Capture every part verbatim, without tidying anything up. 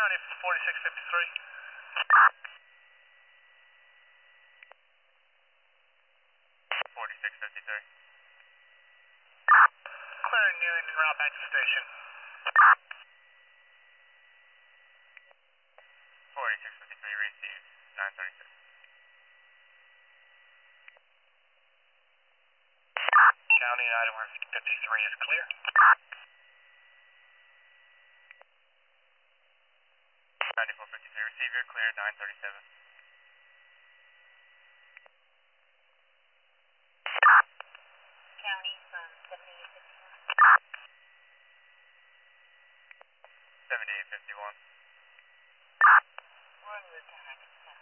County forty-six fifty-three. forty-six fifty-three. Clearing Newington en route back to station. forty-six fifty-three received, nine thirty-six. County item fifty-three is clear. ninety-four fifty-three receiver, clear, nine thirty-seven. County from seventy-eight fifty-one. seventy-eight fifty-one. We're en route to Hackensack.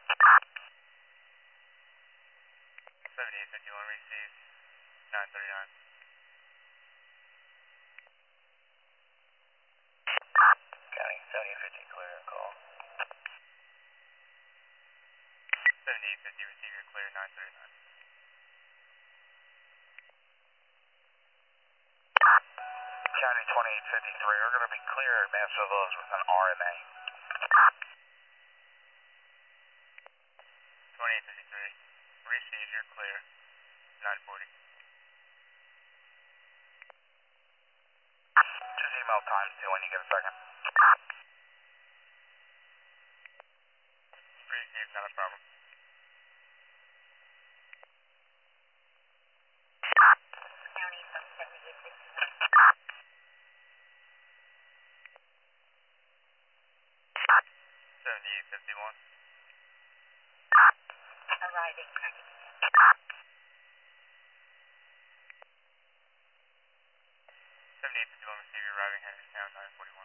seventy-eight fifty-one received, nine thirty-nine. County seventy-eight fifty clear and call. seventy-eight fifty receiver, clear, nine thirty-nine. County twenty-eight fifty-three, we're going to be clear at Mansfield Villas with an R M A. twenty-eight fifty-three, receive, you're clear, nine forty. Just email times two when you get a second. Receive, not a problem. County from seventy-eight fifty-one. seventy-eight fifty-one. Arriving Hackensack. seventy-eight fifty-one receiver, arriving Henrystown, nine forty-one.